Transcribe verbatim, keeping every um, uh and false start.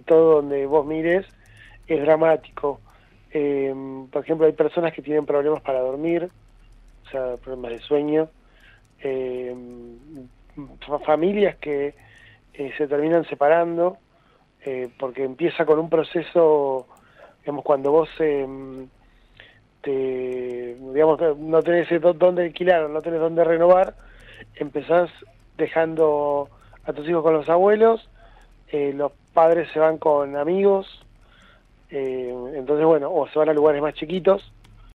todo donde vos mires es dramático. Eh, por ejemplo, hay personas que tienen problemas para dormir, o sea, problemas de sueño, eh, fa- familias que eh, se terminan separando, eh, porque empieza con un proceso, digamos, cuando vos eh, te, digamos, no tenés dónde alquilar, no tenés dónde renovar, empezás dejando a tus hijos con los abuelos, eh, los padres se van con amigos, eh, entonces bueno, o se van a lugares más chiquitos,